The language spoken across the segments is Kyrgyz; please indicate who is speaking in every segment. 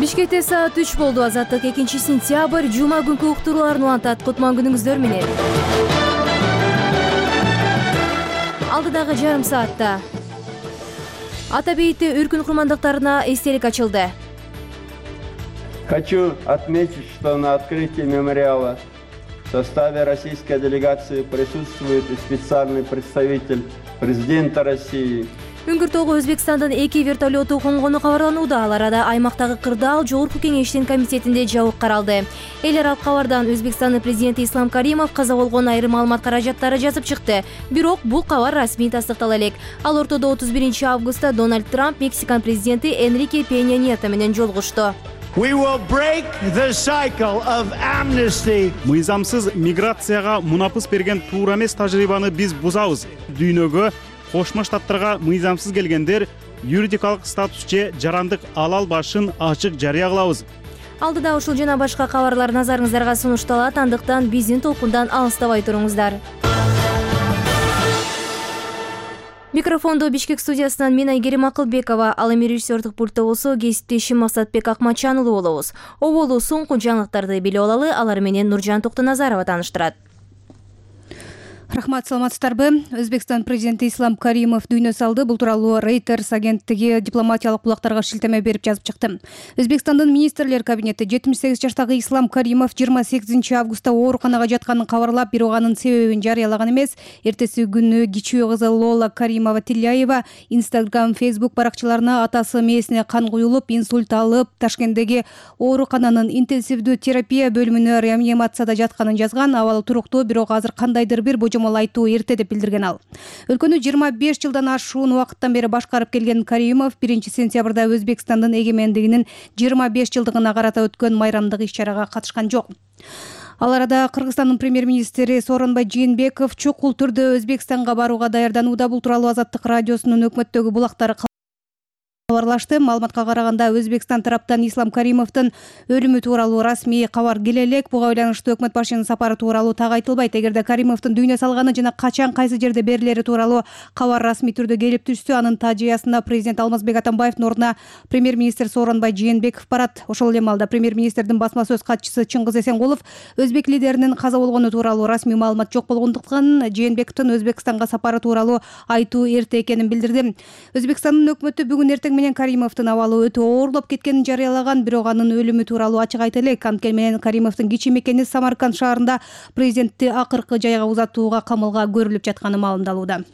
Speaker 1: Бишкекте саат 3 болду. Азаттык 2-сентябрь жума күнкү уктурууларын улантат. Кутман күнүңүздөр менен. Алдыдагы жарым саатта Ата бейитте үркүн курмандыктарына эстелик ачылды.
Speaker 2: Хочу отметить, что на открытии мемориала в составе российской делегации присутствует и специальный представитель президента России.
Speaker 1: Үңгүртөгө Өзбекстандын 2 вертолету конгону кабарланууда. Ал арада аймактагы кырдаал Жогорку кеңештин комитетинде жабык каралды. Эл аралык кабардан Өзбекстандын президенти Ислам Каримов каза болгон айрым маалымат каражаттары жазып чыкты. Бирок бул кабар расмий тастыктала элек. Ал ортодо 31 августта Дональд Трамп Мексикан президенти Энрике Пенья Nieto менен жолугушту.
Speaker 3: Мыйзамсыз миграцияга мунапыс берген туура эмес тажрыйбаны биз бузабыз. Дүйнөгө Кошмо Штаттарга мыйзамсыз келгендер юридикалык статус же жарандык ала албашын ачык жарыя кылабыз.
Speaker 1: Алдыда ушул жана башка кабарлар назарыңыздарга сунушталат. Андыктан биздин толкундан алыстабай туруңуздар. Микрофондо Бишкек студиясынан мен Айгерим Акылбекова, ал эми режиссердук пультта болсо кесиптешим Максатбек Акмачан уулу болобуз. Оболу соңку жаңылыктарды билип алалы, алар менен Нуржан Токтоназарова тааныштырат.
Speaker 4: Рахмат, саламатсыздарбы. Өзбекстан президенти Ислам Каримов дүйнө салды. Бул тууралуу Reuters агенттиги дипломатиялык булактарга шилтеме берип жазып чыкты. Өзбекстандын министрлер кабинети 78 жаштагы Ислам Каримов 28 августта ооруканага жатканын кабарлап, бирок анын себебин жарыялаган эмес. Эртеси күнү кичүү кызы Лола Каримова Тилляева Instagram, Facebook баракчаларына атасы мээсине кан куюлуп, инсульт алып, Ташкенттеги оорукананын интенсивдүү терапия бөлүмүнө реанимацияда жатканын жазган. Абалы туруктуу, бирок азыр кандайдыр бир божомол айтуу эрте деп билдирген ал. Өлкөнү 25 жылдан ашуун убакыттан бери башкарып келген Каримов 1 сентябрда Өзбекстандын эгемендигинин 25 жылдыгына карата өткөн майрамдык иш-чарага катышкан жок. Ал арада Кыргызстандын премьер-министри Сооронбай Жээнбеков чукул түрдө Өзбекстанга барууга даярданууда. Бул тууралуу Азаттык радиосунун өкмөттөгү булактары кабарлашты. Маалыматка караганда Өзбекстан тараптан Ислам Каримовдун өлүмү тууралуу расмий кабар келе элек. Буга байланыштуу өкмөт башчынын сапары тууралуу так айтылбайт. Эгерде Каримовдун дүйнө салганы жана качан кайсы жерде берилери тууралуу кабар расмий түрдө келип түшсө, анын таажыясына президент Алмазбек Атамбаевдин ордуна премьер-министр Сооронбай Жээнбеков барат. Ошол эле маалда премьер-министрдин басма сөз катчысы Чыңгыз Эсенгулов өзбек лидеринин каза болгону тууралуу расмий маалымат жок болгондуктан Жээнбековдун Өзбекстанга сапары тууралуу айтуу эрте экенин билдирди. Өзбекстандын өкмөтү бүгүн эртең менен Каримовдун абалы өтө оорлоп кеткенин жарыялаган, бирок анын өлүмү тууралуу ачык айта элек. Анткени менен Каримовдун кичи мекени Самарканд шаарында президентти акыркы жайга узатууга камылга көрүлүп жатканы маалымдалууда.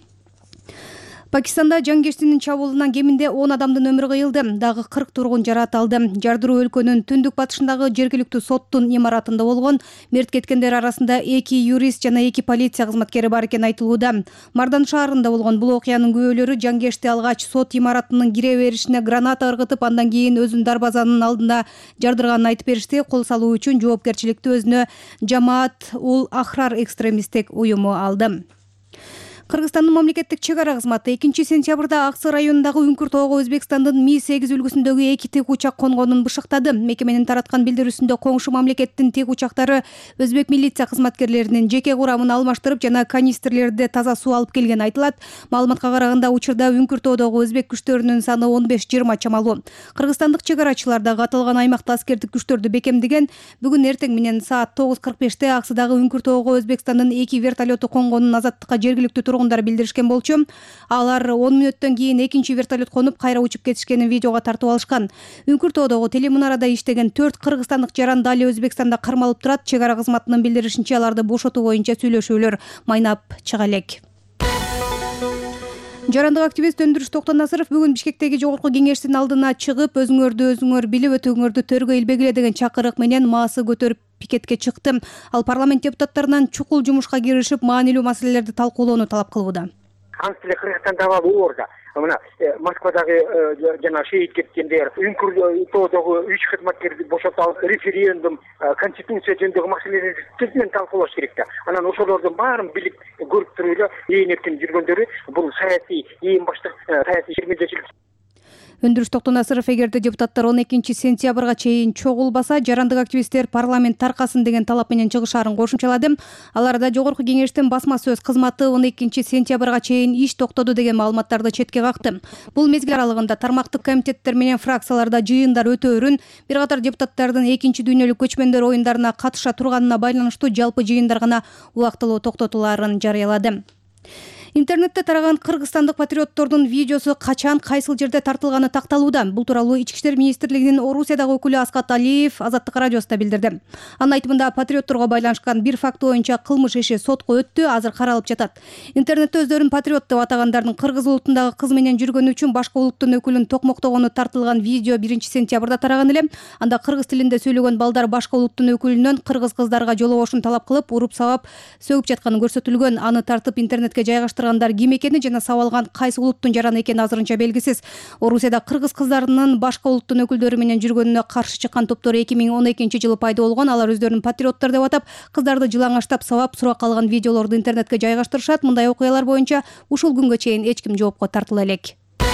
Speaker 4: Пакистанда жангештинин чабуулунан кеминде 10 адамдын өмүрү кыйылды. Дагы 40 тургун жаратылды. Жардыруу өлкөнүн түндүк батышындагы жергиликтүү соттун имаратында болгон. Мерт кеткендер арасында 2 юрист жана 2 полиция кызматкери бар экени айтылууда. Мардан шаарында болгон бул окуянын күбөлөрү жангешти алгач сот имаратынын кире беришине граната ыргытып, андан кийин өзүн дарбазанын алдында жардырганын айтып беришти. Кол салуу үчүн жоопкерчиликти өзүнө Жамаат ул Ахрар экстремисттик уюму алды. Кыргызстандын мамлекеттик чек ара кызматы 2 сентябрда Аксы районундагы Үңкүр тоого Өзбекстандын Ми-8 үлгүсүндөгү 2 тик учак конгонун бышыктады. Мекеменин тараткан билдирүүсүндө коңшу мамлекеттин тик учактары өзбек милиция кызматкерлеринин жеке курамын алмаштырып жана канистрлерде таза суу алып келгени айтылат. Маалыматка караганда учурда Үңкүр тоодогу өзбек күчтөрүнүн саны 15-20 чамалуу. Кыргызстандык чек арачылар дагы аталган аймакта аскердик күчтөрдү бекемдеген. Бүгүн эртең менен саат 9:45 Аксыдагы Үңкүр тоого Өзбекстандын 2 вертолету конгонун азаттыкка жергиликтүү тургундар билдиришкен болчу. Алар 10 мүнөттөн кийин экинчи вертолет конуп кайра учуп кетишкенин видеого тартып алышкан. Үңкүр тоодогу телемунарада иштеген 4 кыргызстандык жаранды али Өзбекстанда кармалып турат. Чек ара кызматынын билдиришинче, аларды бошотуу боюнча сүйлөшүүлөр майнап чыга элек. Жарандык активист Өндүрүш Токтоназаров бүгүн Бишкектеги Жогорку кеңештин алдына чыгып, өзүңөр билип өтүүңөрдү төргө илбегиле деген чакырык менен маасы көтөрүп пикетке чыкты. Ал парламент депутаттарынан чукул жумушка киришип, маанилүү маселелерди талкуулоону талап кылууда.
Speaker 5: Анстиле Кыргызстанда орда. Мына Москвадагы жана шейит кеткендер, Үңкүр тоодогу 3 кызматкерди бошотуп алып, референдум, конституция жөнүндөгү маселелерди тезмен талкуулаш керек да. Анан ошолордун баарын билип көрүп туруп эле ээн эркин жүргөндөрү бул саясий ээн баштык саясий шермелдечилик.
Speaker 4: Өндүрүш Токтонасыров эгерде депутаттар 12 сентябрга чейин чогулбаса, жарандык активисттер парламент таркасын деген талап менен чыгышаарын кошумчалады. Ал арада Жогорку Кеңештин басма сөз кызматы 12 сентябрга чейин иш токтоду деген маалыматтарды четке какты. Бул мезгил аралыгында тармактык комитеттер менен фракцияларда жыйындар өтөөрүн, бир катар депутаттардын экинчи дүйнөлүк көчмөндөр оюндарына катыша турганына байланыштуу жалпы жыйындар гана убактылуу токтотулаарын жарыялады. Интернетте тараган кыргызстандык патриоттордун видеосу качан кайсыл жерде тартылганы такталууда. Бул тууралуу Ички иштер министрлигинин Орусиядагы өкүлү Аскат Алиев Азаттык радиосуна билдирди. Анын айтымында патриотторго байланышкан бир факты боюнча кылмыш иши сотко өттү, азыр каралып жатат. Интернетте өздөрүн патриот деп атагандардын кыргыз улутундагы кыз менен жүргөнү үчүн башка улуттун өкүлүн токмоктогону тартылган видео 1 сентябрда тараган эле. Анда кыргыз тилинде сүйлөгөн балдар башка улуттун өкүлүнөн кыргыз кыздарга жолобошун талап кылып, уруп сабап сөгүп жатканы көрсөтүлгөн. Аны тартып интернетке жайгаштыргандар ким экени жана сабалган кайсы улуттун жараны экени азырынча белгисиз. Орусияда кыргыз кыздарынын башка улуттун өкүлдөрү менен жүргөнүнө каршы чыккан топтор 2012-жылы пайда болгон. Алар өздөрүн патриоттор деп атап, кыздарды жылаңаштап сабап суракка алган видеолорду интернетке жайгаштырышат. Мындай окуялар боюнча ушул күнгө чейин эч ким жоопко тартыла элек.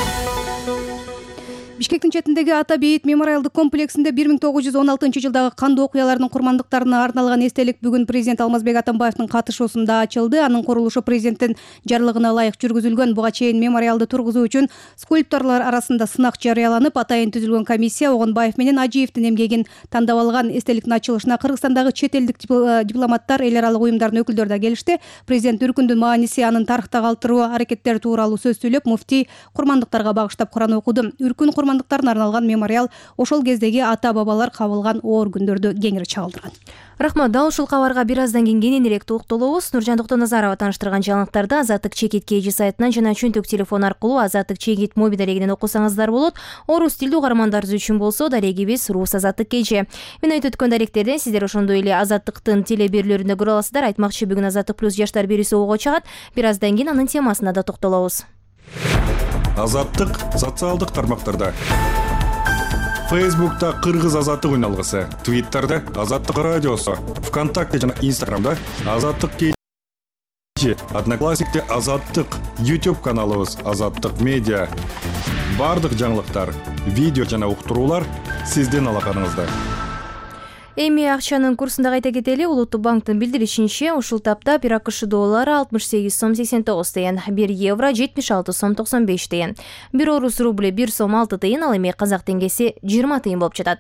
Speaker 4: Бишкектин четиндеги Ата Бейит мемориалдык комплексинде 1916-жылдагы кандуу окуялардын курмандыктарына арналган эстелик бүгүн президент Алмазбек Атамбаевдин катышуусунда ачылды. Анын курулушу президенттин жарлыгына ылайык жүргүзүлгөн. Буга чейин мемориалды тургузуу үчүн скульпторлор арасында сынак жарыяланып, атайын түзүлгөн комиссия Огонбаев менен Ажиевдин эмгегин тандап алган. Эстеликтин ачылышына Кыргызстандагы чет элдик дипломаттар, эл аралык уюмдардын өкүлдөрү да келишти. Президент үркүндүн мааниси, анын тарыхта калтыруу аракеттери тууралуу сөз сүйлөп, муфтий курмандыктарга багыштап Куран окуду. Үркүн курмандыктарына арналган мемориал ошол кездеги ата-бабалар кабылган оор күндөрдү кеңири чагылдырган.
Speaker 1: Рахмат, дал ушул кабарга бир аздан кийин кененирээк токтолобуз. Нуржан Токтоназарова тааныштырган жаңылыктарды Азаттык Чекит KG сайтынан жана чөнтөк телефон аркылуу Азаттык Чекит моби дарегинен окусаңыздар болот. Орус тилдүү угармандарыбыз үчүн болсо дарегибиз Рус Азаттык KG. Мен айтып өткөн даректерден сиздер ошондой эле Азаттыктын теле берүүлөрүндө көрө аласыздар. Айтмакчы, бүгүн Азаттык плюс жаштар берүүсү ого чыгат. Бир аздан кийин анын темасына да токтолобуз.
Speaker 6: Азаттык социалдык тармактарда. Фейсбукта Кыргыз Азаттык үналгысы, Твиттерде Азаттык радиосу, ВКонтакте жана Инстаграмда Азаттык KG, Одноклассникте Азаттык, YouTube каналыбыз Азаттык медиа. Бардык жаңылыктар, видео жана уктуруулар сиздин алаканыңызда.
Speaker 1: Эми акчанын курсунда кайта кетели. Улуттук банктын билдиришинче, ушул тапта бир АКШ доллары 68 сом 89 тыйын, 1 евро 76 сом 95 тыйын, 1 орус рубль 1 сом 6 тыйын, ал эми казак теңгеси 20 тыйын болуп жатат.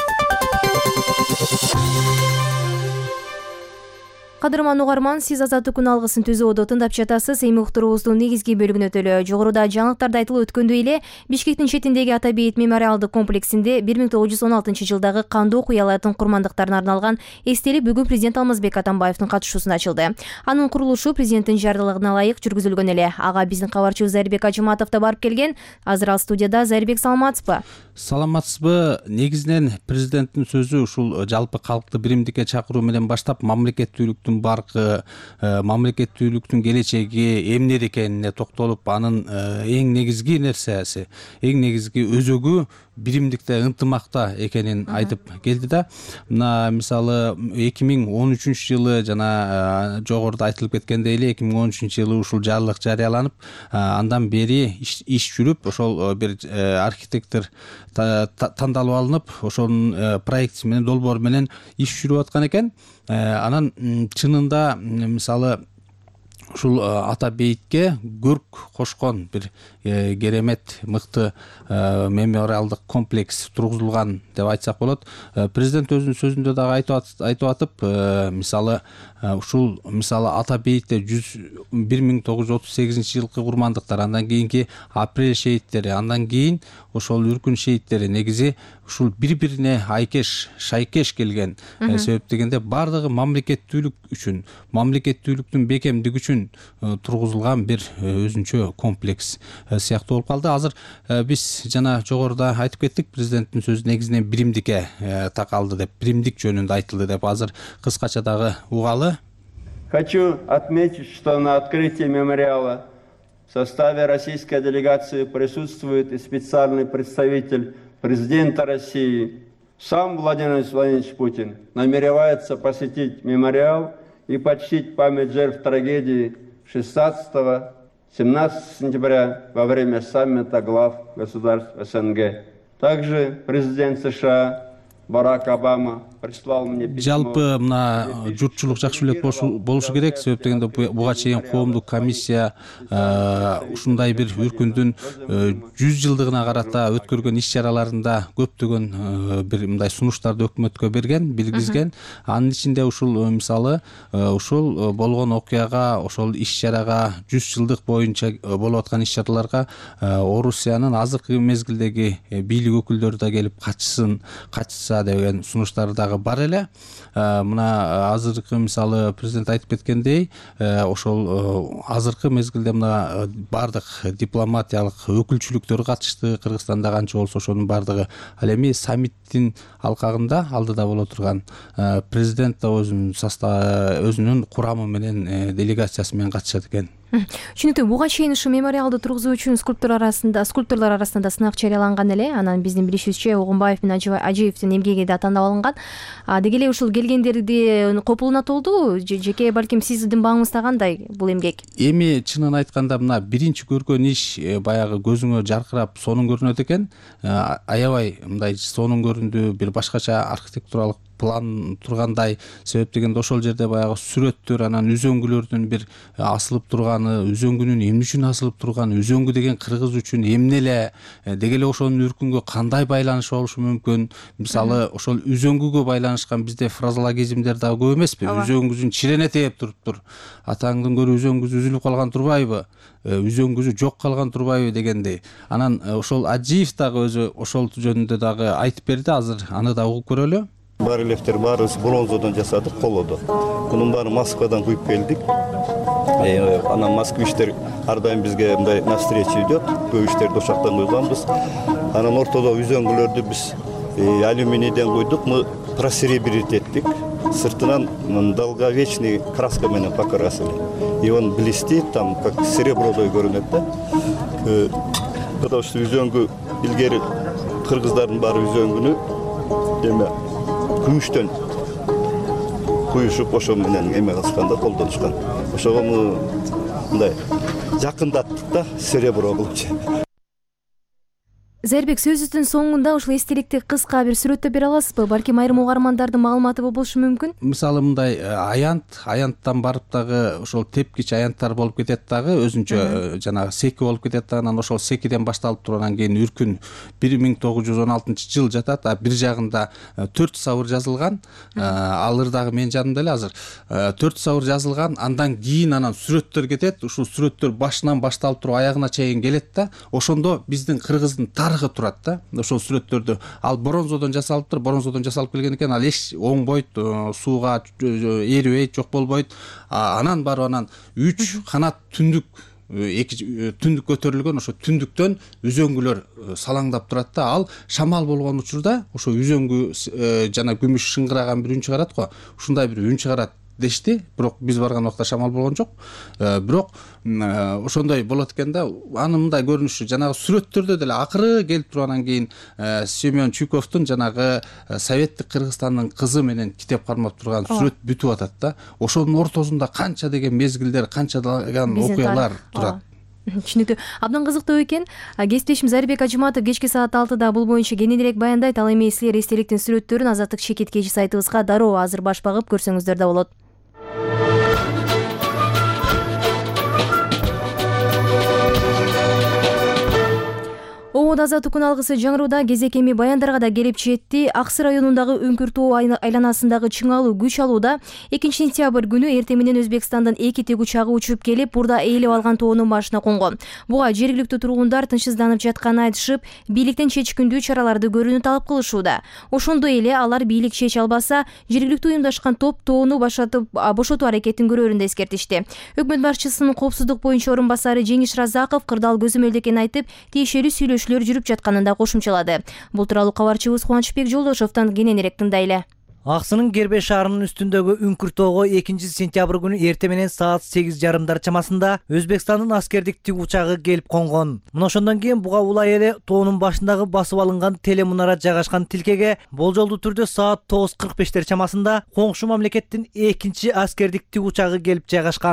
Speaker 1: Кадырман угарман, сиз Азаттык күн алгысын түзүүдө тыңдап жатасыз. Эми уктуруубуздун негизги бөлүгүнө өтөлү. Жогоруда жаңылыктарда айтылып өткөндөй эле, Бишкектин четиндеги Ата Бейит мемориалдык комплексинде 1916-жылдагы кандуу окуялардын курмандыктарына арналган эстелик бүгүн президент Алмазбек Атамбаевдин катышуусунда ачылды. Анын курулушу президенттин жарлыгына ылайык жүргүзүлгөн эле. Ага биздин кабарчыбыз Зайырбек Ажыматов да барып келген. Азыр ал студияда. Зайырбек, саламатсызбы?
Speaker 7: Саламатсызбы? Негизинен президенттин сөзү ушул жалпы калкты биримдикке чакыруу менен баштап мамлекеттүүлүктүн баркы, мамлекеттүүлүктүн келечеги эмнеде экенине токтолуп, анын эң негизги нерсеси, эң негизги өзөгү биримдикте, ынтымакта экенин айтып келди да. Мына мисалы 2013-жылы жана жогоруда айтылып кеткендей эле 2013-жылы ушул жарлык жарыяланып, андан бери иш жүрүп, ошол бир архитектор тандалып алынып, ошонун проектиси менен, долбоору менен иш жүрүп аткан экен. Анан чынында мисалы ушул Ата Бейитке көрк кошкон бир керемет, мыкты мемориалдык комплекс тургузулган деп айтсак болот. Президент өзүнүн сөзүндө дагы айтып атып, мисалы ушул Ата Бейтте 1938-жылкы курмандыктар, андан кийинки апрель шейиттери, андан кийин ошол үркүн шейиттери негизи ушул бири-бирине айкеш, шайкеш келген. Себеп дегенде бардыгы мамлекеттүүлүк үчүн, мамлекеттүүлүктүн бекемдиги үчүн тургузулган бир өзүнчө комплекс сыяктуу болуп калды. Азыр биз жана жогоруда айтып кеттик, президенттин сөзү негизинен биримдикке такалды деп, биримдик жөнүндө айтылды деп азыр кыскача дагы угалы.
Speaker 2: Хочу отметить, что на открытии мемориала в составе российской делегации присутствует и специальный представитель президента России. Сам Владимир Владимирович Путин намеревается посетить мемориал и почтить память жертв трагедии 16 17 сентября во время саммита глав государств СНГ. Также президент США Барак Обама прислал мне письмо.
Speaker 7: Жалпы мына журтчулук жакшы эле болушу керек, себеп дегенде буга чейин коомдук комиссия ушундай бир өлкөдүн 100 жылдыгына карата өткөргөн иш-чараларында көптөгөн бир мындай сунуштарды өкмөткө берген, билгизген. Анын ичинде ушул мисалы ушул болгон окуяга, ошол иш-чарага 100 жылдык боюнча болуп аткан иш-чараларга Орусиянын азыркы мезгилдеги бийлик өкүлдөрү да келип катышса деген сунуштар дагы бар эле. Мына азыркы мисалы президент айтып кеткендей, ошол азыркы мезгилде мына бардык дипломатиялык өкүлчүлүктөр катышты, Кыргызстанда канча болсо ошонун бардыгы. Ал эми саммиттин алкагында алдыда боло турган президент да өзүнүн курамы менен делегациясы менен катышат экен.
Speaker 1: Түшүнүктүү. Буга чейин ушу мемориалды тургузуу үчүн скульпторлор арасында сынак жарыяланган эле. Анан биздин билишибизче Огунбаев менен Ажиевдин эмгеги да тандап алынган. Деги эле ушул келгендерди копулуна толду. Жеке балким сиздин бааңызда кандай бул эмгек?
Speaker 7: Эми чынын айтканда мына биринчи көргөн иш баягы көзүңө жаркырап сонун көрүнөт экен. Аябай мындай сонун көрүндү, бир башкача архитектуралык план тургандай. Себеп дегенде ошол жерде баягы сүрөттөр, анан үзөңгүлөрдүн бир асылып турганы, үзөңгүнүн эмне үчүн асылып турганы, үзөңгү деген кыргыз үчүн эмне эле, деги эле ошонун үркүнгө кандай байланышы болушу мүмкүн. Мисалы ошол үзөңгүгө байланышкан бизде фразологизмдер дагы көп эмеспи? Үзөңгүсүн чирене тээп туруптур. Атаңдын көрү үзөңгүсү үзүлүп калган турбайбы? Үзөңгүсү жок калган турбайбы дегендей. Анан ошол Ажиев дагы өзү ошол жөнүндө дагы айтып берди. Азыр аны да угуп көрөлү.
Speaker 8: Барельефтер баарыбыз бронзадан жасадык, колодо. Мунун баарын Москвадан куюп келдик. Анан москвичтер ар дайым бизге мындай навстречу идет. Көп иштерди ошоктон куйганбыз. Анан ортодо үзөңгүлөрдү биз алюминийден куйдук, просеребрить эттик. Сыртынан долговечный краска менен покрасили. И он блестит, там как серебродой көрүнөт да. Потому что үзөңгү илгери кыргыздардын баары үзөңгүнү эме күмүштөн куюшуп ошо менен эме кылышканда колдонушкан. Ошого мындай жакындаттык да, серебро кылыпчы.
Speaker 1: Зайырбек, сөзүбүздүн соңунда ушул эстеликти кыска бир сүрөттөп бере аласызбы? Балким айрым угармандардын маалыматы болушу мүмкүн.
Speaker 7: Мисалы мындай аянттан барып дагы ошол тепкич аянттар болуп кетет дагы, өзүнчө жанагы секи болуп кетет дагы. Анан ошол секиден башталып тургандан кийин үркүн 1916 жыл жатат, а бир жагында 4 сабыр жазылган. Алыр дагы менин жанымда эле азыр. 4 сабыр жазылган, андан кийин анан сүрөттөр кетет. Ушул сүрөттөр башынан башталып туруп аягына чейин келет да. Ошондо биздин кыргыздын турат да. Ошол сүрөттөрдү ал бронзодон жасалыптыр. Бронзодон жасалып келген экен. Ал эч оңбойт, сууга эрибейт, жок болбойт. Анан барып анан 3 канат түндүк, түндүк көтөрүлгөн, ошо түндүктөн үзөңгүлөр салаңдап турат да. Ал шамал болгон учурда ошо үзөңгү жана күмүш шыңгыраган бир үн чыгарат го. Ушундай бир үн чыгарат дешти. Бирок биз барган убакта шамал болгон жок. Бирок ошондой болот экен да. Анын мындай көрүнүшү жанагы сүрөттөрдө деле акыры келип тургандан кийин Семен Чуковдун жанагы советтик Кыргызстандын кызы менен китеп кармап турган сүрөт бүтүп атат да. Ошонун ортосунда канча деген мезгилдер, канча деген окуялар турат.
Speaker 1: Түшүнүктүү. Абдан кызыктуу экен. Кесиптешим Зайырбек Ажыматов кечки саат 6-да бул боюнча кененирээк баяндайт. Ал эми силер эстеликтин сүрөттөрүн Азаттык Шекет кежи сайтыбызга дароо азыр баш багып көрсөңүздөр да болот. Обод Азат Укун алгысы жаңырууда кезек эми баяндарга да келип жетти. Аксы районундагы Үңкүр тоо айланасындагы чыңалуу күч алууда 2 сентябрь күнү эртең менен Өзбекстандын 2 тигучагы учуп келип, бурда ээлеп алган тоонун башына конгон. Буга жергиликтүү тургундар тынчсызданып жатканын айтышып, бийликтен чечкиндүү чараларды көрүүнү талап кылышууда. Ошондой эле алар бийлик чече албаса, жергиликтүү уюмдашкан топ тоону бошотуу аракетин көрөрүн да эскертишти. Өкмөт башчысынын коопсуздук боюнча орун басары Жеңиш Разаков кырдаал көзөмөлдө экенин айтып, тиешелүү сүйлөшүүлөр жүрүп жатканын да кошумчалады. Бул тууралуу кабарчыбыз Кубанычбек Жолдошовдон кененирээк тыңдайлы.
Speaker 9: Аксынын Кербе шаарынын үстүндөгү Үңкүр тоого 2 сентябрь күнү эртең менен саат 8:30 чамасында Өзбекстандын аскердик тигучагы келип конгон. Мына ошондон кийин буга улай эле тоонун башындагы басып алынган телемунара жайгашкан тилкеге болжолдуу түрдө саат 9:45 чамасында коңшу мамлекеттин 2 аскердик тигучагы келип жайгашкан.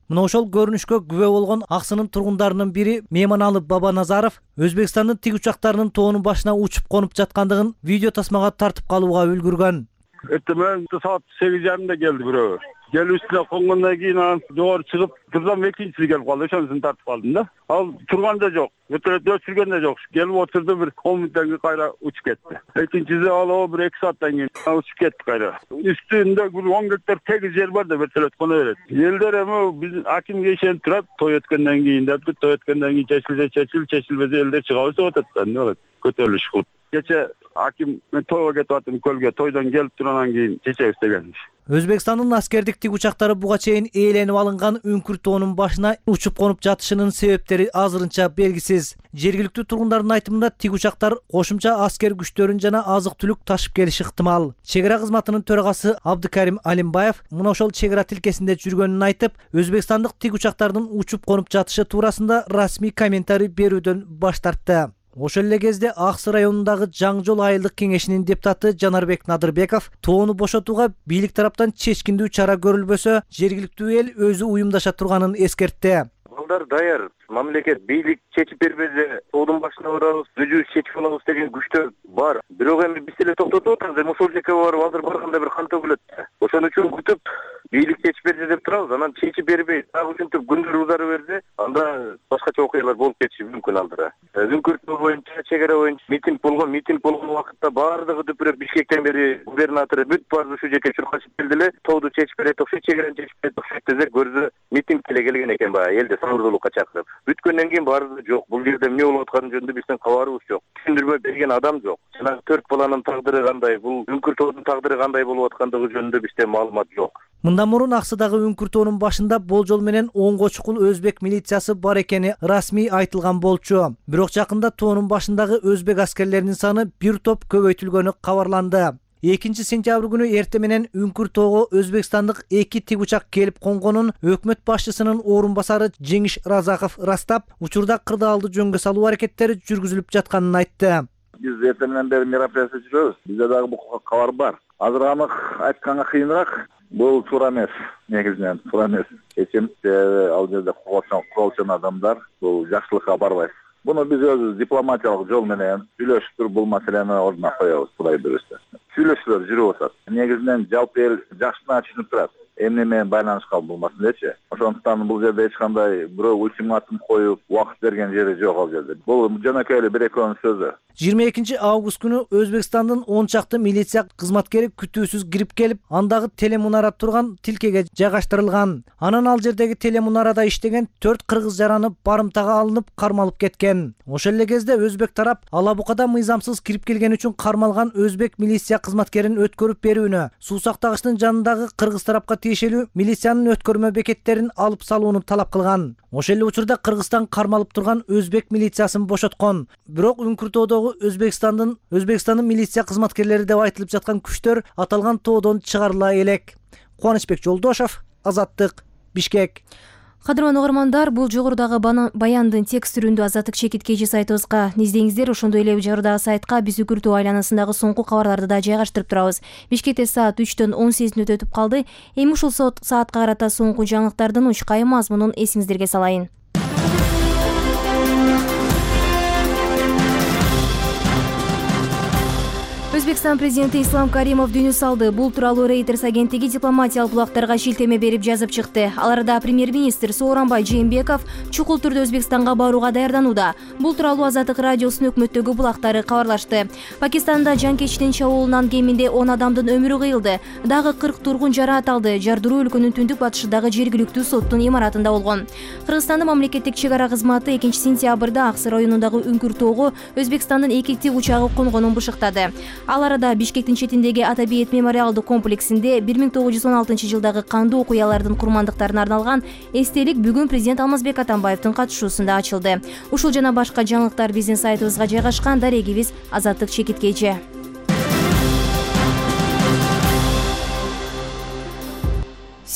Speaker 9: Мына ошол көрүнүшкө күбө болгон Аксынын тургундарынын бири Мейманалы Бабаназаров Өзбекстандын тик учактарынын тоонун башына учуп конуп жаткандыгын видео тасмага тартып калууга үлгүргөн.
Speaker 10: Эртең саат 8:30 келди бирөө. Келип үстүнө конгондон кийин анан жогору чыгып кырсам экинчиси келип калды. Ошонусун тартып калдым да. Ал турганда жок, вертолет өчүргөндө жок. Келип отурду, бир 10 мүнөттөн кийин кайра учуп кетти. Экинчиси ал бир 2 сааттан кийин учуп кетти кайра. Үстүндө бир 10 гектар тегиз жер бар да вертолет коно берет. Элдер эми биздин акимге ишенип турат, той өткөндөн кийин деп, той өткөндөн кийин чечилбесе элдер чыгабыз деп атат да. Эмне болот? Көтөрүлүш кылып. Кече аким мен тойго кетип аттым көлгө, тойдон келип турандан кийин чечебиз дегенmiş.
Speaker 9: Өзбекстандын аскердик тик учактары буга чейин ээленип алынган үңкүр тоонун башына учуп конуп жатышынын себептери азырынча белгисиз. Жергиликтүү тургундардын айтымында тик учактар кошумча аскер күчтөрүн жана азык-түлүк ташып келиши ыктымал. Чек ара кызматынын төрагасы Абдыкарим Алимбаев мына ошол чек ара тилкесинде жүргөнүн айтып, өзбекстандык тик учактардын учуп конуп жатышы туурасында расмий комментарий берүүдөн баш тартты. Ошол эле кезде Аксы районундагы Жаң жол айылдык кеңешинин депутаты Жанарбек Надырбеков тоону бошотууга бийлик тараптан чечкиндүү чара көрүлбөсө, жергиликтүү эл өзү уюмдаша турганын эскертти.
Speaker 11: Балдар даяр, мамлекет бийлик чечип бербесе, тоодун башына барабыз, өзүбүз чечип алабыз деген күчтөр бар. Бирок эми биз эле токтотуп атабыз, эми ошол жака барып азыр барганда бир кантип болот. Ошон үчүн күтүп бийлик чечип берсе деп турабыз, анан чечип бербей, дагы ушинтип күндөр узары берсе, анда башкача окуялар болуп кетиши мүмкүн алдыра. Үңкүр тоо боюнча, чек ара боюнча митинг болгон убакытта баардыгы дүпүрөп Бишкектен бери губернатору бүт баары ушул жака чуркашып келдиле, тооду чечип берет окшойт, чек араны чечип берет окшойт десе, көрсө митинг деле келген экен баягы элде сабырдуулукка чакырып. Бүткөндөн кийин баары жок. Бул жерде эмне болуп атканы жөнүндө биздин кабарыбыз жок. Түшүндүрмө берген адам жок. Жана 4 баланын тагдыры кандай, бул үңкүр тоодун тагдыры кандай болуп аткандыгы жөнүндө бизде маалымат жок.
Speaker 9: Мындан мурун Аксыдагы үңкүр тоонун башында болжол менен 10 чукул өзбек милициясы бар экени расмий айтылган болчу. Бирок жакында тоонун башындагы өзбек аскерлеринин саны бир топ көбөйтүлгөнү кабарланды. 2 сентябрь күнү эртең менен үңкүр тоого өзбекстандык 2 тик учак келип конгонун өкмөт башчысынын орун басары Жеңиш Разаков растап, учурда кырдаалды жөнгө салуу аракеттери жүргүзүлүп жатканын айтты.
Speaker 12: Биз эртең менен бери мероприятие жүрөбүз. Бизде дагы бул кабар бар. Азыр анык айтканга кыйыныраак. Бул туура эмес, негизинен туура эмес. Чечим ал жерде куралчан адамдар бул жакшылыкка барбайт. Буну биз өзүбүз дипломатиялык жол менен сүйлөшүп туруп бул маселени ордуна коебуз, Кудай буйрса. Сүйлөшүүлөр жүрүп атат. Негизинен жалпы эл жакшына түшүнүп турат. Эмне менен байланышкан болмасын дечи. Ошондуктан бул жерде эч кандай бирөө ультиматум коюп, убакыт берген жери жок ал жерде. Бул жөнөкөй эле бир экөөнүн сөзү.
Speaker 9: 22 август күнү Өзбекстандын 10 чакты милиция кызматкери күтүүсүз кирип келип, андагы телемунара турган тилкеге жайгаштырылган. Анан ал жердеги телемунарада иштеген 4 кыргыз жараны барымтага алынып, кармалып кеткен. Ошол эле кезде өзбек тарап Алабукада мыйзамсыз кирип келген үчүн кармалган өзбек милиция кызматкерин өткөрүп берүүнү, суу сактагычтын жанындагы кыргыз тарапка тиешелүү милициянын өткөрмө бекеттерин алып салууну талап кылган. Ошол эле учурда Кыргызстан кармалып турган өзбек милициясын бошоткон. Бирок үңкүр тоодогу Өзбекстандын милиция кызматкерлери деп айтылып жаткан күчтөр аталган тоодон чыгарыла элек. Кубанычбек Жолдошов, Азаттык, Бишкек.
Speaker 1: Кадырман угармандар, бул жогорудагы баяндын текст түрүндө Азаттык чекиткечи сайтыбызга издеңиздер. Ошондой эле жогорудагы сайтка биз үңкүр тоо айланасындагы соңку кабарларды да жайгаштырып турабыз. Бишкекте саат 3-төн 18 өтүп калды. Эми ушул саатка карата соңку жаңылыктардын учкай мазмунун эсиңиздерге салайын. Өзбекстан президенти Ислам Каримов дүйнө салды. Бул тууралуу Reuters агенттиги дипломатиялык булактарга шилтеме берип жазып чыкты. Аларда премьер-министр Сооронбай Жээнбеков чукул түрдө Өзбекстанга барууга даярданууда. Бул тууралуу Азаттык радиосунун өкмөттөгү булактары кабарлашты. Пакистанда жанкечтин чабуулунан кеминде 10 адамдын өмүрү кыйылды. Дагы 40 тургун жараат алды. Жардыруу өлкөнүн түндүк батышындагы жергиликтүү соттун имаратында болгон. Кыргызстандын мамлекеттик чек ара кызматы 2 сентябрда Аксы районундагы үңкүр тоого Өзбекстандын 2 тик учагы конгонун бышыктады. Ал арада Бишкектин четиндеги Атабиет мемориалдык комплексинде 1916 жылдагы кандуу окуялардын курмандыктарына арналган эстелик бүгүн президент Алмазбек Атамбаевдин катышуусунда ачылды. Ушул жана башка жаңылыктар биздин сайтыбызга жайгашкан. Дарегибиз Азаттык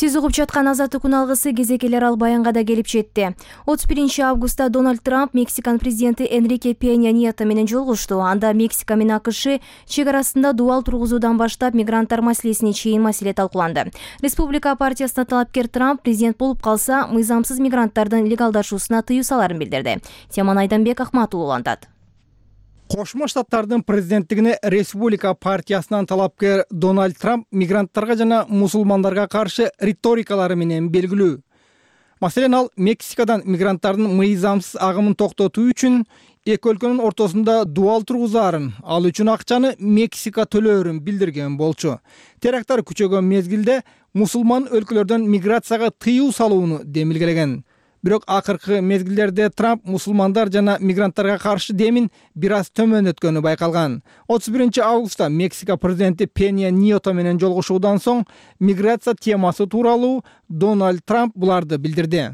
Speaker 1: Сиз угуп жаткан Азаттык күн алгысы кезекелер ал баянга да келип жетти. 31 августта Дональд Трамп Мексикан президенти Энрике Пенья Nieto менен жолугушту. Анда Мексика менен АКШ чек арасында дуал тургузуудан баштап мигранттар маселесине чейин маселе талкууланды. Республика партиясына талапкер Трамп президент болуп калса, мыйзамсыз мигранттардын легалдашуусуна тыюу саларын билдирди. Теманы Айданбек Акматулов улантат.
Speaker 13: Кошмо Штаттардын президенттигине Республика партиясынан талапкер Дональд Трамп мигранттарга жана мусулмандарга каршы риторикалары менен белгилүү. Маселен ал Мексикадан мигранттардын мыйзамсыз агымын токтотуу үчүн эки өлкөнүн ортосунда дуал тургузаарын, ал үчүн акчаны Мексика төлөөрүн билдирген болчу. Терактар күчөгөн мезгилде мусулман өлкөлөрдөн миграцияга тыюу салууну демилгелеген. Бирок акыркы мезгилдерде Трамп мусулмандар жана мигранттарга каршы демин бир аз төмөндөткөнү байкалган. 31 августта Мексика президенти Пенья Nieto менен жолугушуудан соң миграция темасы тууралуу Дональд Трамп буларды билдирди.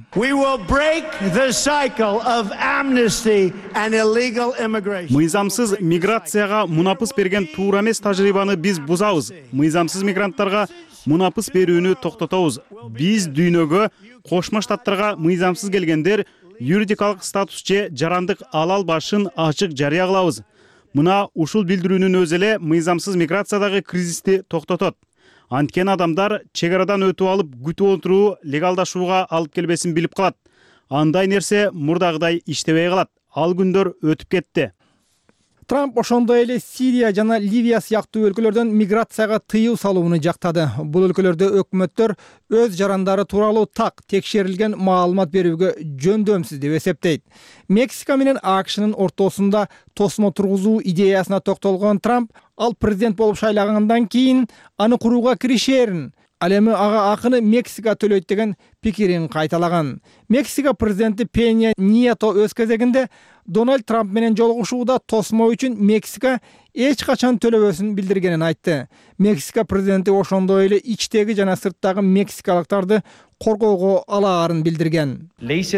Speaker 3: Мыйзамсыз миграцияга мунапыс берген туура эмес тажрыйбаны биз бузабыз. Мыйзамсыз мигранттарга мунапыс берүүнү токтотобуз. Биз дүйнөгө Кошмо Штаттарга мыйзамсыз келгендер юридикалык статус же жарандык ала албашын ачык жарыя кылабыз. Мына ушул билдирүүнүн өзү эле мыйзамсыз миграциядагы кризисти токтотот. Анткени адамдар чек арадан өтүп алып күтүп отуруу легалдашууга алып келбесин билип калат. Андай нерсе мурдагыдай иштебей калат. Ал күндөр өтүп кетти.
Speaker 13: Трамп ошондой эле Сирия жана Ливия сыяктуу өлкөлөрдөн миграцияга тыюу салууну жактады. Бул өлкөлөрдө өкмөттөр өз жарандары тууралуу так текшерилген маалымат берүүгө жөндөмсүз деп эсептейт. Мексика менен АКШнын ортосунда тосмо тургузуу идеясына токтолгон Трамп, ал президент болуп шайлагандан кийин аны курууга киришерин, ал эми ага акыны Мексика төлөйт деген пикирин кайталаган. Мексика президенти Пенья Nieto өз кезегинде Дональд Трамп менен жолугушууда тосмо үчүн Мексика эч качан төлөбөсүн билдиргенин айтты. Мексика президенти ошондой эле ичтеги жана сырттагы мексикалыктарды коргоого алаарын билдирген.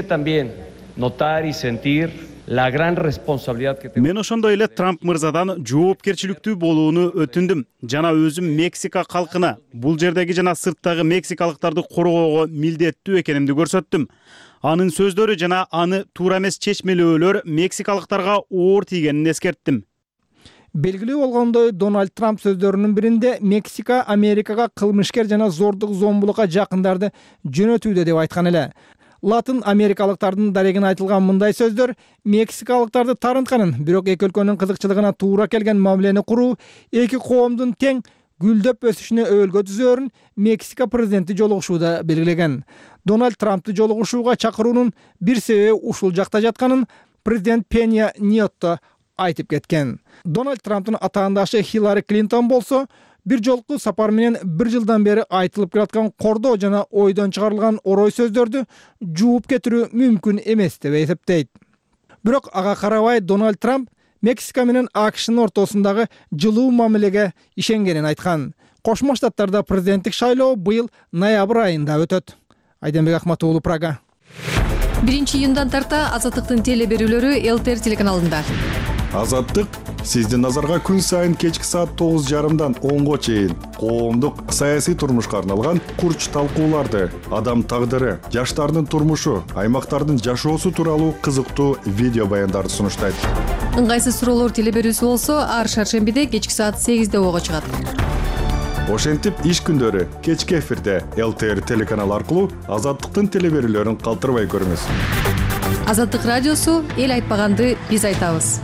Speaker 3: Мен ошондой эле Трамп мырзадан жоопкерчиликтүү болууну өтүндүм. Жана өзүм Мексика калкына бул жердеги жана сырттагы мексикалыктарды коргоого милдеттүү экенимди көрсөттүм. Анын сөздөрү жана аны туура эмес чечмелөөлөр мексикалыктарга оор тийгенин эскерттим.
Speaker 13: Белгилүү болгондой, Дональд Трамп сөздөрүнүн биринде Мексика Америкага кылмышкер жана зордук зомбулукка жакындарды жөнөтүүдө деп айткан эле. Латын америкалыктардын дарегине айтылган мындай сөздөр мексикалыктарды тарынтканын, бирок эки өлкөнүн кызыкчылыгына туура келген мамилени куруу эки коомдун тең гүлдөп өсүшүнө өбөлгө түзөөрүн Мексика президенти жолугушууда белгилеген. Дональд Трампты жолугушууга чакыруунун бир себеби ушул жакта жатканын президент Пенья Nieto айтып кеткен. Дональд Трамптын атаандашы Хиллари Клинтон болсо, бир жолку сапар менен бир жылдан бери айтылып келаткан кордоо жана ойдон чыгарылган орой сөздөрдү жууп кетирүү мүмкүн эмес деп эсептейт. Бирок ага карабай Дональд Трамп Мексика менен АКШнын ортосундагы жылуу мамилеге ишенгенин айткан. Кошмо Штаттарда президенттик шайлоо быйыл ноябрь айында өтөт. Айданбек Акматулов, Прага.
Speaker 14: 1-июндан тарта Азаттыктын телеберүүлөрү ЛТР телеканалында.
Speaker 6: Азаттык сиздин назарга күн сайын кечки саат 9:30дан 10го чейин коомдук саясий турмушка арналган курч талкууларды, адам тагдыры, жаштардын турмушу, аймактардын жашоосу тууралуу кызыктуу видео баяндарды сунуштайт.
Speaker 14: Ыңгайсыз суроолор телеберүүсү болсо, ар шаршембиде кечки саат 8де ого чыгат.
Speaker 6: Ошентип иш күндөрү кечки эфирде ЛТР телеканалы аркылуу Азаттыктын телеберүүлөрүн калтырбай көрүңүз.
Speaker 14: Азаттык радиосу эл айтпаганды биз айтабыз.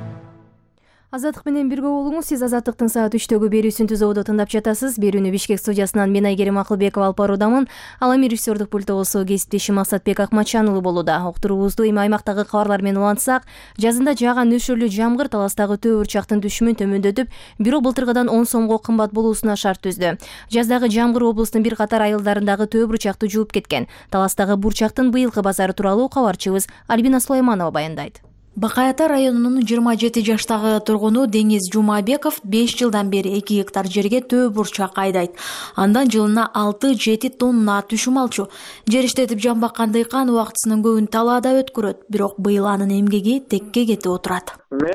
Speaker 1: Азаттык менен бирге болуңуз. Сиз Азаттыктын саат 3-төгү берүүсүн түзүүдө тыңдап жатасыз. Берүүнү Бишкек студиясынан мен Айгерим Акылбекова алып баруудамын. Ал эми режиссердук пультта болсо кесиптешим Максатбек Акмачан уулу болууда. Уктуруубузду эми аймактагы кабарлар менен улантсак, жазында жааган нөшөрлүү жамгыр Таластагы төө бурчактын түшүмүн төмөндөтүп, бирок былтыркыдан 10 сомго кымбат болуусуна шарт түздү. Жаздагы жамгыр облустун бир катар айылдарындагы төө бурчакты жууп кеткен. Таластагы бурчактын быйылкы базары тууралуу кабарчыбыз Альбина Сулайманова баяндайт.
Speaker 15: Бакай Ата районунун 27 жаштагы тургуну Деңиз Жумабеков 5 жылдан бери 2 гектар жерге төө бурчак айдайт. Андан жылына 6-7 тонна түшүм алчу. Жер иштетип жан баккан дыйкан убактысынын көбүн талаада өткөрөт, бирок быйыл анын эмгеги текке кетип отурат.
Speaker 16: Мен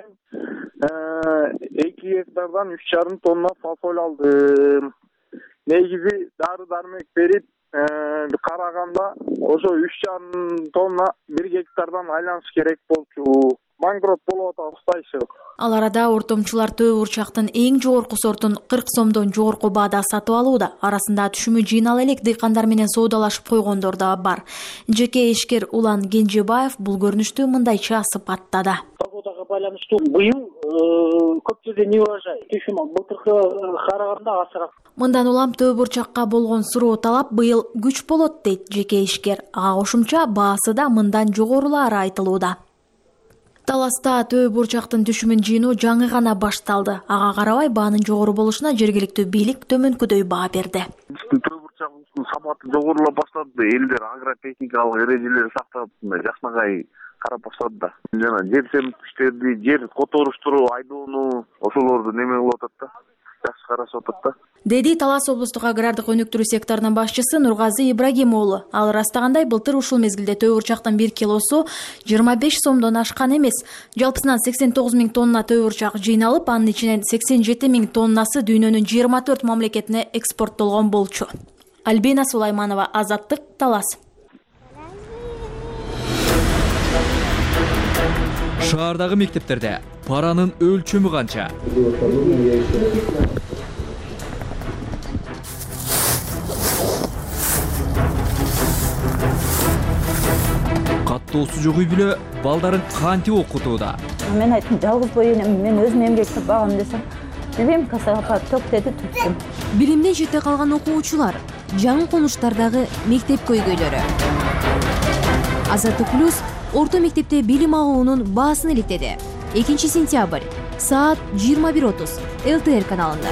Speaker 16: 2 гектардан 3,5 тонна фасоль алдым. Негизи дары-дармек берип караганда ошо 3,5 тонна 1 гектардан айланыш керек болчу. Банкрот болуп атабыз дайчы.
Speaker 15: Ал арада ортомчулар төө бурчактын эң жогорку сортун 40 сомдон жогорку баада сатып алууда. Арасында түшүмү жыйнала элек дыйкандар менен соодалашып койгондор да бар. Жеке ишкер Улан Кенжебаев бул көрүнүштү мындайча сыпаттады.
Speaker 17: Погодага байланыштуу быйыл көп жерде не урожай. Түшүм былтыркы караганда асыраак.
Speaker 15: Мындан улам төө бурчакка болгон суроо талап быйыл күч болот дейт жеке ишкер. Ага кошумча баасы да мындан жогорулаары айтылууда. Таласта төө бурчактын түшүмүн жыйноо жаңы гана башталды. Ага карабай баанын жогору болушуна жергиликтүү бийлик төмөнкүдөй баа берди.
Speaker 12: Төө бурчагыбыздын сапаты жогорулап баштады. Элдер агротехникалык эрежелерди сактап, жакшынакай карап баштады да. Жана жер семирткичтерди, жер которуштуруу, айдоону ошолорду неме кылып атат да. Жакшы карашып атат да.
Speaker 15: Деди Талас облустук агрардык өнүктүрүү секторунун башчысы Нургазы Ибрагим уулу. Ал ырастагандай былтыр ушул мезгилде төө бурчактын 1 килосу 25 сомдон ашкан эмес. Жалпысынан 89 000 тонна төө бурчак жыйналып, анын ичинен 87 000 тоннасы дүйнөнүн 24 мамлекетине экспорттолгон болчу. Альбина Сулайманова, Азаттык, Талас.
Speaker 18: Шаардагы мектептерде паранын өлчөмү канча? Каттоосу жок үй бүлө балдарын кантип окутууда?
Speaker 19: Мен айттым, жалгыз бой энем, мен өзүм эмгектеп багам десем, билбейм, касага ток деди, туттум.
Speaker 1: Билимден четте калган окуучулар, жаңы конуштардагы мектеп көйгөйлөрү. Азаттык плюс орто мектепте билим алуунун баасын иликтеди. 2 сентябрь, саат 21:30, ЛТР каналында.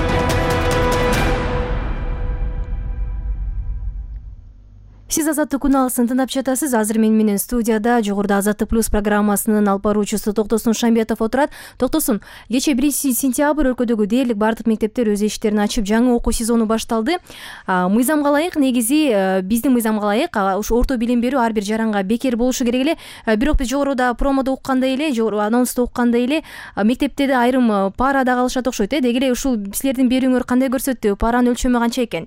Speaker 1: Сиз Азаттык күн алысын тыңдап жатасыз. Азыр менен студияда жогоруда Азаттык плюс программасынын алып баруучусу Токтосун Шамбетов отурат. Токтосун, кечээ 1 сентябрь өлкөдөгү дээрлик бардык мектептер өз эшиктерин ачып, жаңы окуу сезону башталды. Мыйзамга ылайык, негизи биздин мыйзамга ылайык, ушу орто билим берүү ар бир жаранга бекер болушу керек эле. Бирок биз жогоруда промодо уккандай эле, анонсто уккандай эле, мектепте да айрым пара да алышат окшойт. Деги эле ушул силердин берүүңөр кандай көрсөттү? Паранын өлчөмү канча экен?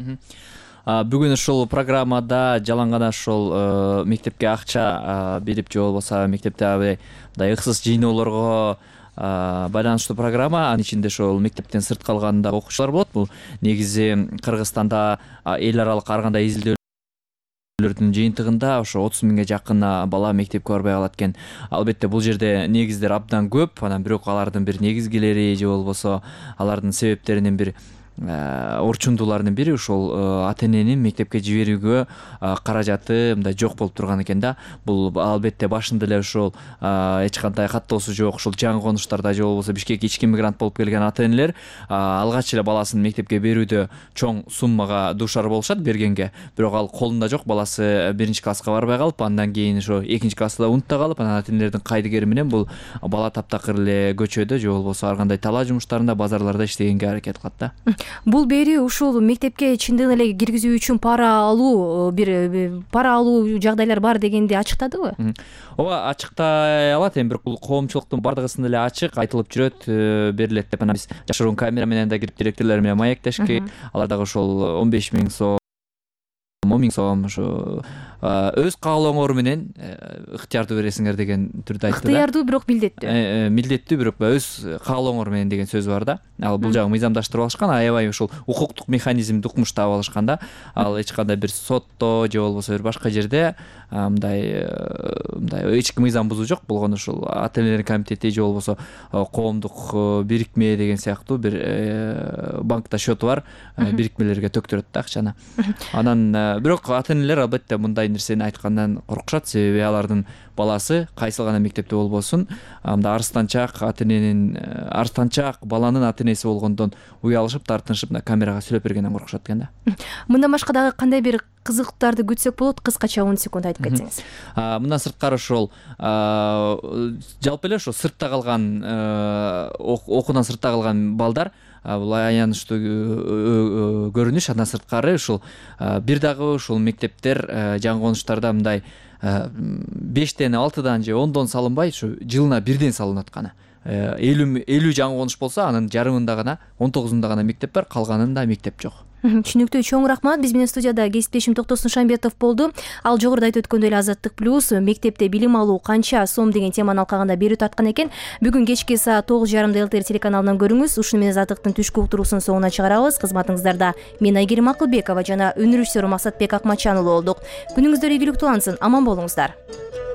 Speaker 18: Бүгүн ушул программада жалаң гана ушул мектепке акча берип же болбосо мектепте мындай ыксыз жыйноолорго байланыштуу программа. Анын ичинде ошол мектептен сырт калган да окуучулар болот. Бул негизи Кыргызстанда эл аралык ар кандай изилдөөлөрдүн жыйынтыгында ошо 30 000ге жакын бала мектепке барбай калат экен. Албетте бул жерде негиздер абдан көп, анан бирок алардын бир негизгилери же болбосо алардын себептеринин бир орчундууларынын бири ушул ата-эненин мектепке жиберүүгө каражаты мындай жок болуп турган экен да. Бул албетте башында эле ушул эч кандай каттоосу жок, ушул жаңы конуштарда же болбосо Бишкекке ички мигрант болуп келген ата-энелер алгач эле баласын мектепке берүүдө чоң суммага дуушар болушат бергенге. Бирок ал колунда жок, баласы 1-класска барбай калып, андан кийин ошо 2-класста унутта калып, анан ата-энелердин кайдыгери менен бул бала таптакыр эле көчөдө же болбосо ар кандай талаа жумуштарында, базарларда иштегенге аракет кылат да.
Speaker 1: Бул берүү ушул мектепке чындыгын эле киргизүү үчүн пара алуу жагдайлар бар дегенди ачыктадыбы?
Speaker 18: Ооба, ачыктай алат. Эми бирок бул коомчулуктун бардыгысында эле ачык айтылып жүрөт, берилет деп. Анан биз жашыруун камера менен да кирип директорлор менен маектешки, алар дагы ошол 15 000 сом, 10 000 сом ошо өз каалооңор менен ыктыярдуу бересиңер деген түрдө айтты да.
Speaker 1: Ыктыярдуу бирок милдеттүү.
Speaker 18: Милдеттүү, бирок өз каалооңор менен деген сөз бар да. Ал бул жагы мыйзамдаштырып алышкан, аябай ушул укуктук механизмди укмуштап алышкан да. Ал эч кандай бир сотто же болбосо бир башка жерде мындай ички мыйзам бузуу жок болгону ушул ата-энелердин комитети же болбосо коомдук бирикме деген сыяктуу бир банкта счету бар бирикмелерге төктүрөт да акчаны. Анан бирок ата-энелер албетте мындай нерсени айткандан коркушат, себеби алардын баласы кайсыл гана мектепте болбосун мындай арстанчак ата-эненин арстанчак баланын ата-энеси болгондон уялышып, тартынышып камерага сүйлөп бергенден коркушат экен да.
Speaker 1: Мындан башка дагы кандай бир кызыктарды күтсөк болот? Кыскача 10 секунд айтып кетсеңиз.
Speaker 18: Мындан сырткары ошол жалпы эле ошо сыртта калган окуудан сыртта калган балдар бул аянычтуу көрүнүш. Андан сырткары ушул бир дагы ушул мектептер жаңы конуштарда мындай 5-тен 6-дан же 10-дон салынбай, ушу жылына бирден салынып атканы. 50 жаңы конуш болсо анын жарымында гана 19-унда гана мектеп бар, калганында мектеп жок.
Speaker 1: Түшүнүктүү, чоң рахмат. Биз менен студияда кесиптешим Токтосун Шамбетов болду. Ал жогоруда айтып өткөндөй эле Азаттык плюс мектепте билим алуу канча сом деген теманы алкаганда берүү тарткан экен. Бүгүн кечки саат 9:30 ЛТР телеканалынан көрүңүз. Ушуну менен Азаттыктын түшкү уктуруусун соңуна чыгарабыз. Кызматыңыздарда мен Айгерим Акылбекова жана өнөр режиссеру Максатбек Акмачан уулу болдук. Күнүңүздөр ийгиликтүү улансын. Аман болуңуздар.